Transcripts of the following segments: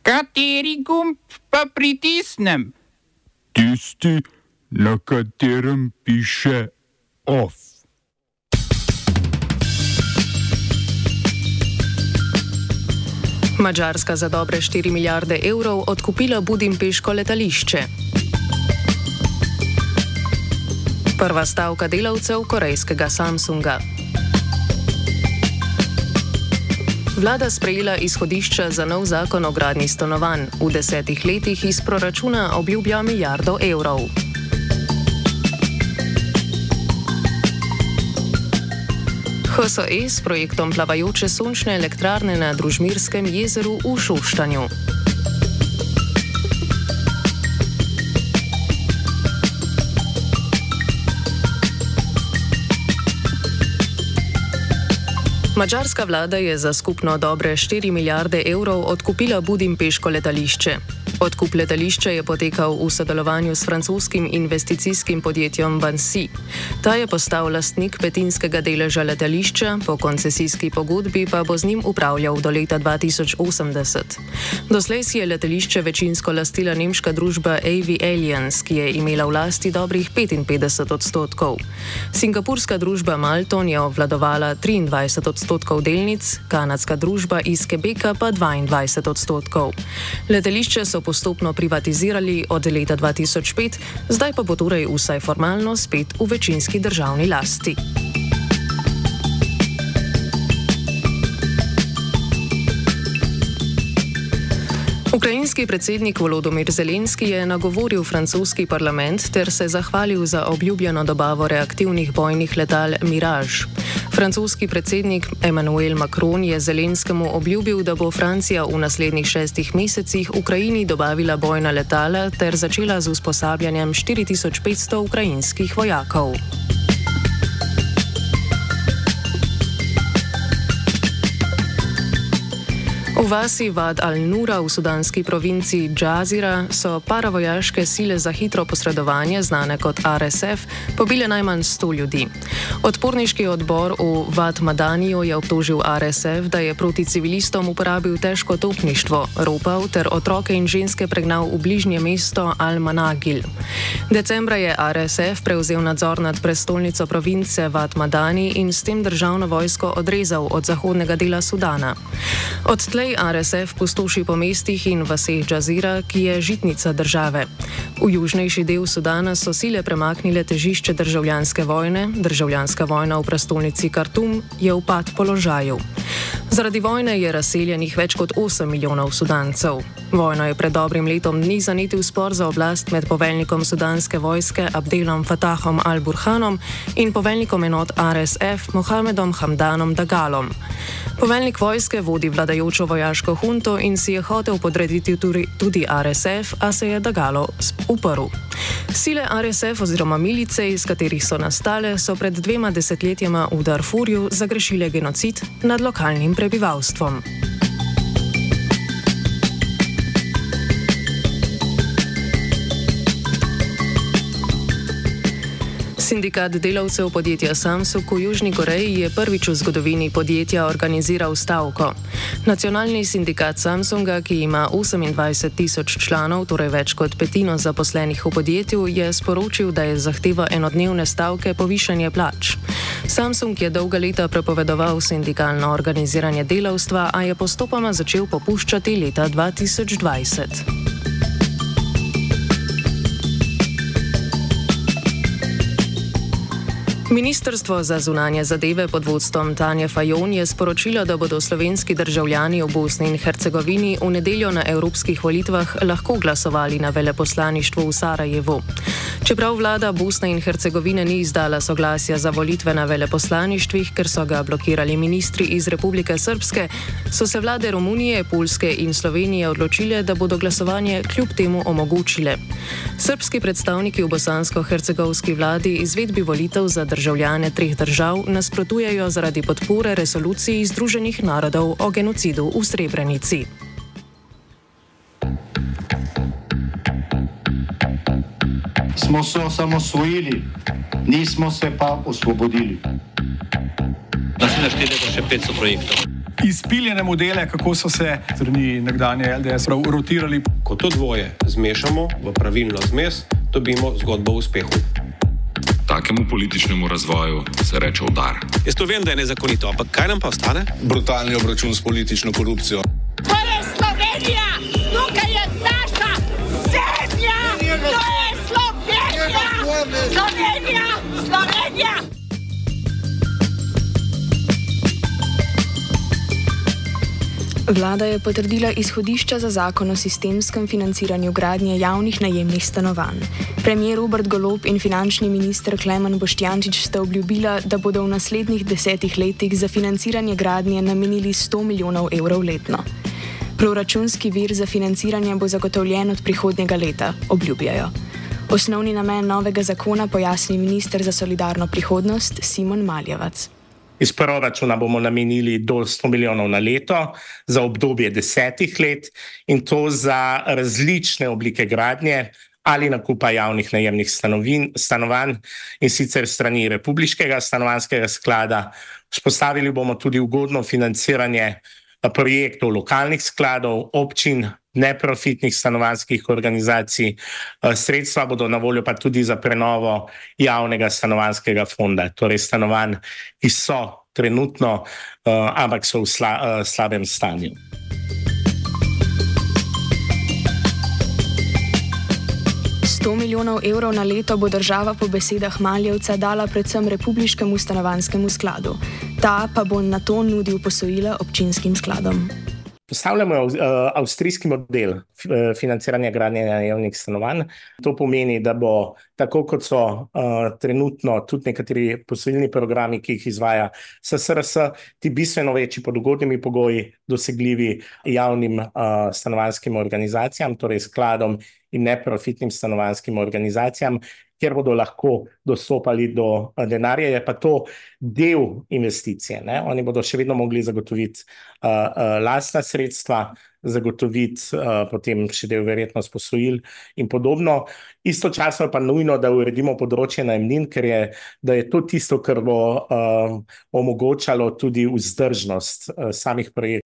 Kateri gumb pa pritisnem? Tisti, na katerem piše OF. Madžarska za dobre 4 milijarde evrov odkupila budimpeško letališče. Prva stavka delavcev korejskega Samsunga. Vlada sprejela izhodišča za nov zakon o gradnji stanovanj. V 10 letih iz proračuna obljublja milijardo evrov. HSE s projektom plavajoče sončne elektrarne na Družmirskem jezeru v Šoštanju. Madžarska vlada je za skupno dobre 4 milijarde evrov odkupila budimpeško letališče. Odkup letališča je potekal v sodelovanju s francoskim investicijskim podjetjem Vinci. Ta je postal lastnik petinskega deleža letališča, po koncesijski pogodbi pa bo z njim upravljal do leta 2080. Doslej si je letališče večinsko lastila nemška družba AV Alliance, ki je imela v lasti dobrih 55%. Singapurska družba Malton je obvladovala 23% delnic, kanadska družba iz Quebeca pa 22%. Letališče so postopno privatizirali od leta 2005, zdaj pa bo torej vsaj formalno spet v večinski državni lasti. Ukrajinski predsednik Volodymyr Zelenski je nagovoril francoski parlament ter se zahvalil za obljubljeno dobavo reaktivnih bojnih letal Mirage. Francoski predsednik Emmanuel Macron je Zelenskemu obljubil, da bo Francija v naslednjih 6 mesecih Ukrajini dobavila bojna letala ter začela z usposabljanjem 4500 ukrajinskih vojakov. V vasi Wad al-Nura v sudanski provinci Džazira so paravojaške sile za hitro posredovanje, znane kot RSF, pobile najmanj 100 ljudi. Odporniški odbor v Wad Madaniju je obtožil RSF, da je proti civilistom uporabil težko topništvo, ropal ter otroke in ženske pregnal v bližnje mesto Al-Managil. Decembra je RSF prevzel nadzor nad prestolnico province Wad Madani in s tem državno vojsko odrezal od zahodnega dela Sudana. Odtlej RSF pustoši po mestih in vaseh Džazira, ki je žitnica države. V južnejši del Sudana so sile premaknile težišče državljanske vojne. Državljanska vojna v prestolnici Kartum je v pad položaju. Zaradi vojne je razseljenih več kot 8 milijonov Sudancev. Vojno je pred dobrim letom dni zanetil spor za oblast med poveljnikom sudanske vojske Abdelom Fatahom al-Burhanom in poveljnikom enot RSF Mohamedom Hamdanom Dagalom. Poveljnik vojske vodi vladajočo vojaško hunto in si je hotel podrediti tudi RSF, a se je Dagalo uprl. Sile RSF oziroma milice, iz katerih so nastale, so pred 2 desetletjema v Darfurju zagrešile genocid nad lokalnim prebivalstvom. Sindikat delavcev podjetja Samsung v Južni Koreji je prvič v zgodovini podjetja organiziral stavko. Nacionalni sindikat Samsunga, ki ima 28.000 članov, torej več kot petino zaposlenih v podjetju, je sporočil, da je zahteva enodnevne stavke povišanje plač. Samsung je dolga leta prepovedoval sindikalno organiziranje delavstva, a je postopoma začel popuščati leta 2020. Ministrstvo za zunanje zadeve pod vodstvom Tanje Fajon je sporočilo, da bodo slovenski državljani v Bosni in Hercegovini v nedeljo na evropskih volitvah lahko glasovali na veleposlaništvu v Sarajevu. Čeprav vlada Bosne in Hercegovine ni izdala soglasja za volitve na veleposlaništvih, ker so ga blokirali ministri iz Republike Srpske, so se vlade Romunije, Poljske in Slovenije odločile, da bodo glasovanje kljub temu omogočile. Srbski predstavniki v bosansko-hercegovski vladi izvedbi volitev za državljane 3 držav nasprotujejo zaradi podpore resoluciji Združenih narodov o genocidu v Srebrenici. Smo se osamosvojili, nismo se pa osvobodili. Naslednje število še 500 projektov. izpiljene modele, kako so se strani nekdanje LDS rotirali. Ko to dvoje zmešamo v pravilno zmes, dobimo zgodbo o uspehu. Takemu političnemu razvoju se reče udar. Jaz to vem, da je nezakonito, ampak kaj nam pa ostane? Brutalni obračun s politično korupcijo. To je Slovenija! Tukaj je naša zemlja! To je Slovenija! Slovenija! Slovenija! Vlada je potrdila izhodišča za zakon o sistemskem financiranju gradnje javnih najemnih stanovanj. Premier Robert Golob in finančni minister Klemen Boštjančič sta obljubila, da bodo v naslednjih 10 letih za financiranje gradnje namenili 100 milijonov evrov letno. Proračunski vir za financiranje bo zagotovljen od prihodnjega leta, obljubljajo. Osnovni namen novega zakona pojasni minister za solidarno prihodnost Simon Maljevac. Iz proračuna bomo namenili do 100 milijonov na leto za obdobje 10 let in to za različne oblike gradnje ali nakupa javnih najemnih stanovanj in sicer strani Republiškega stanovanjskega sklada. Vzpostavili bomo tudi ugodno financiranje projektov lokalnih skladov, občin, neprofitnih stanovanjskih organizacij. Sredstva bodo na voljo pa tudi za prenovo javnega stanovanjskega fonda, torej stanovanj, ki so trenutno, ampak so v slabem stanju. $100 milijonov evrov na leto bo država po besedah Maljevca dala predvsem Republiškemu stanovanjskemu skladu. Ta pa bo na to nudil posojila občinskim skladom. Postavljamo avstrijski model financiranja gradnje najemnih stanovanj. To pomeni, da bo tako kot so trenutno tudi nekateri posojilni programi, ki jih izvaja SSRS, ti bistveno večji pod ugodnimi pogoji dosegljivi javnim stanovanjskim organizacijam, torej skladom in neprofitnim stanovanjskim organizacijam, kjer bodo lahko dostopali do denarja, je pa to del investicije. Ne? Oni bodo še vedno mogli zagotoviti lastna sredstva, zagotoviti potem še del verjetno posojil in podobno. Istočasno pa nujno, da uredimo področje najemnin, ker je to tisto, kar bo omogočalo tudi vzdržnost samih projektov.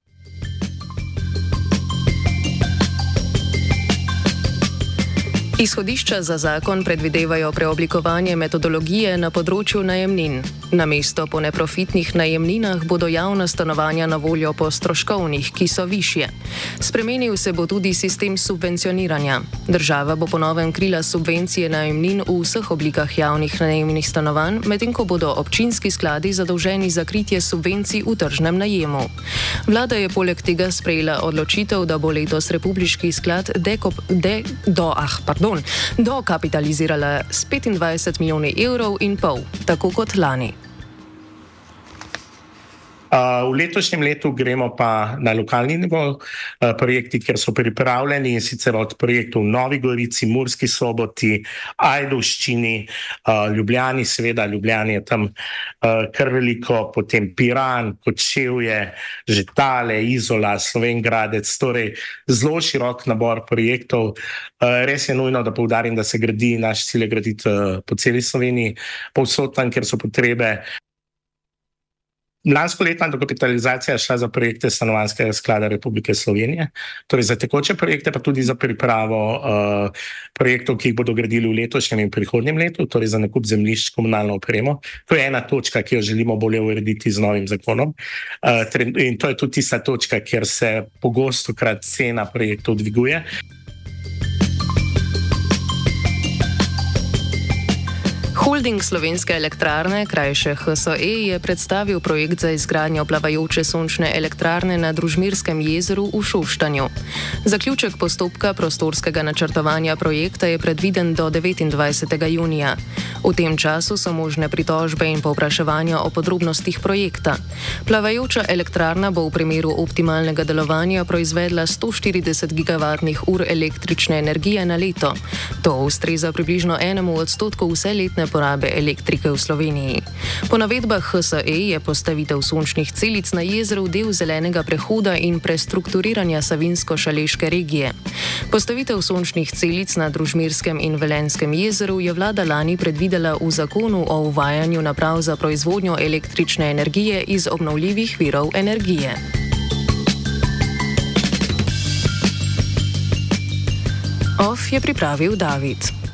Izhodišča za zakon predvidevajo preoblikovanje metodologije na področju najemnin. Namesto po neprofitnih najemninah bodo javna stanovanja na voljo po stroškovnih, ki so višje. Spremenil se bo tudi sistem subvencioniranja. Država bo po novem krila subvencije najemnin v vseh oblikah javnih najemnih stanovanj, medtem ko bodo občinski skladi zadolženi za kritje subvencij v tržnem najemu. Vlada je poleg tega sprejela odločitev, da bo letos Republiški sklad dokapitalizirala s 25,5 milijona evrov, tako kot lani. V letošnjem letu gremo pa na lokalni nivo, projekti, kjer so pripravljeni, in sicer od projektov v Novi Gorici, Murski Soboti, Ajdovščini, Ljubljani, seveda Ljubljani je tam kar veliko, potem Piran, Kočevje, Žetale, Izola, Slovenj Gradec, torej zelo širok nabor projektov. Res je nujno, da poudarim, da se gradi, naš cilj je graditi po celi Sloveniji, povsod tam, kjer so potrebe. Lanskoletna dokapitalizacija je šla za projekte Stanovanjskega sklada Republike Slovenije, torej za tekoče projekte, pa tudi za pripravo projektov, ki jih bodo gradili v letošnjem in prihodnjem letu, torej za nakup zemljišč, komunalno opremo. To je ena točka, ki jo želimo bolje urediti z novim zakonom. In to je tudi tista točka, kjer se pogostokrat cena projektov dviguje. Holding Slovenske elektrarne, krajše HSE, je predstavil projekt za izgradnjo plavajoče sončne elektrarne na Družmirskem jezeru v Šoštanju. Zaključek postopka prostorskega načrtovanja projekta je predviden do 29. junija. V tem času so možne pritožbe in povpraševanja o podrobnostih projekta. Plavajoča elektrarna bo v primeru optimalnega delovanja proizvedla 140 gigavatnih ur električne energije na leto. To ustreza približno 1% vse letne porabe elektrike v Sloveniji. Po navedbah HSE je postavitev sončnih celic na jezeru del zelenega prehoda in prestrukturiranja Savinjsko-Šaleške regije. Postavitev sončnih celic na Družmirskem in Velenjskem jezeru je vlada lani predvidela v zakonu o uvajanju naprav za proizvodnjo električne energije iz obnovljivih virov energije. OF je pripravil David.